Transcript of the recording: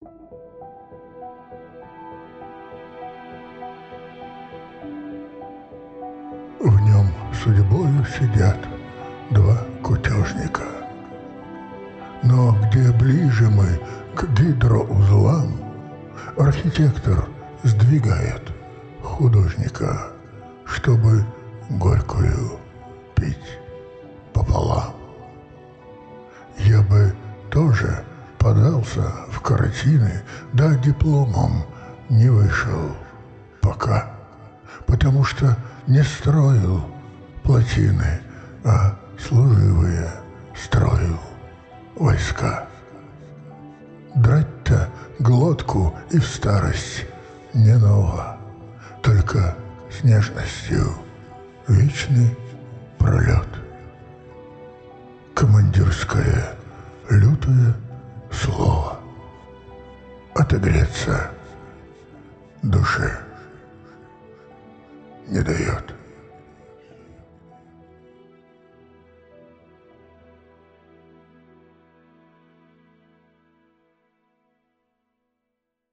В нем судьбою сидят два кутежника. Но где ближе мы к гидроузлам, архитектор сдвигает художника, чтобы горькую пить пополам. Я бы тоже подался в картины, да дипломом не вышел пока, потому что не строил плотины, а служивые строил войска. Драть-то глотку и в старость не ново, только с нежностью вечный пролет. Командирское лютое слово отогреться душе не дает.